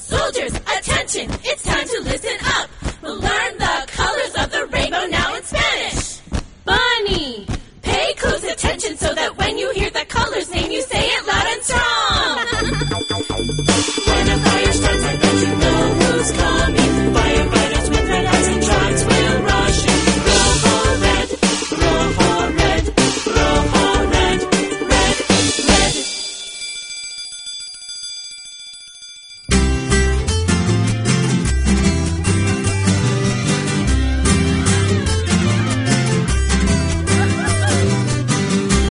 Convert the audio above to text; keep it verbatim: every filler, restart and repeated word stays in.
Soldiers, attention, it's time to listen up. We'll learn the colors of the rainbow now in Spanish. Bunny. Pay close attention so